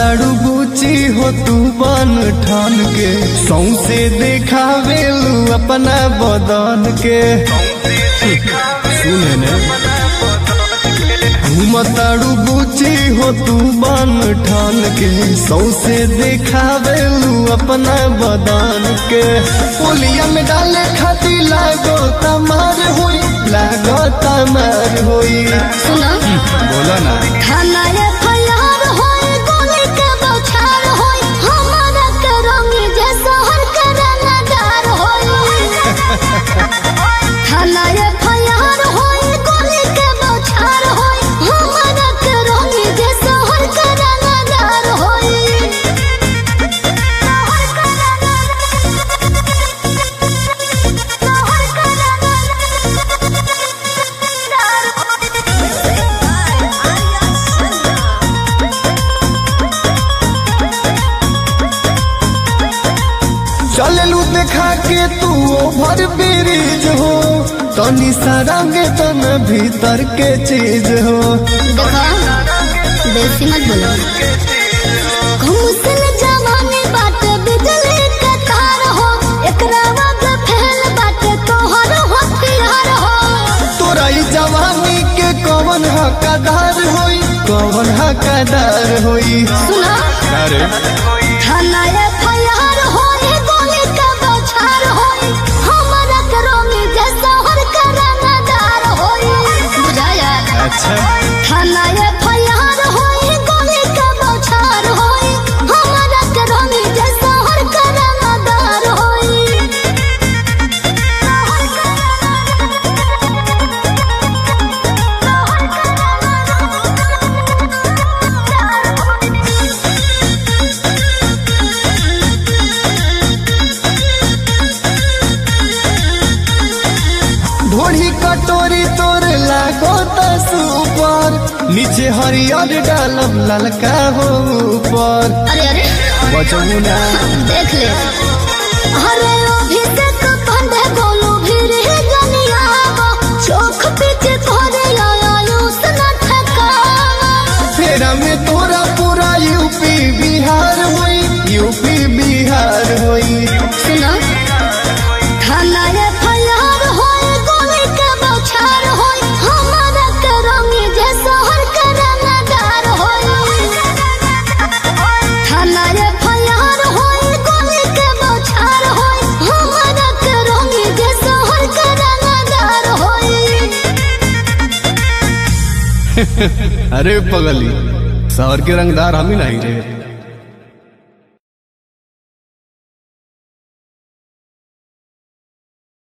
घूमताड़ू गुची हो तू बन ठान के सौंसे देखावेलू अपना बदन के सुने ने घूमताड़ू गुची हो तू बन ठान के सौंसे देखावेलू अपना बदन के पुलिया में डाले खाती लागो तमार हुई लागो तमार हुई। सुनो बोला ना थाना रे फयार होए गोली के बौछार होए हमारा के रंग जैसा हर के रंगदार होए थाना रे फयार होए गोली के बौछार होए हमारा के रंग जैसा हर के रंगदार होए। चललू देखा के तू ओभर ब्रिज हो तनी सारंगे तन भीतर के चीज हो। देखो बेसी मत बोलो घुमसल जवानी बात बिजली के तार हो एकरा वग फैल बात तोहर हथियार हो। तोरा ई जवानी के कौन हकदार होई कौन हकदार होई। सुना अरे थाना रे फयार होए गोली के बौछार होए हमारा के रंग जैसा हर के रंगदार होए बुझाया। अच्छा थाना रे फयार होए गोली के बौछार होए हमारा के रंग जैसा हर के रंगदार होए। ढोढ़ी कटोरी तोर लागो त सुपर नीचे हरियर डालब ललका हो ऊपर। अरे अरे बचऊ ना देख ले अरे अभिषेक पंडे बोलो फिर जनियावा चोख पीछे करे आयुष न ठकावा। फेरा में तोरा पूरा यूपी बिहार होई यूपी बिहार होई। सुनो थाना रे फयार होए गोली के बौछार होए हमारा के रंग जैसा हर के रंगदार होए। थाना रे फयार होए गोली के बौछार होए हमारा के रंग जैसा हर के रंगदार होए। अरे पगली शहर के रंगदार हम ही नहीं रे।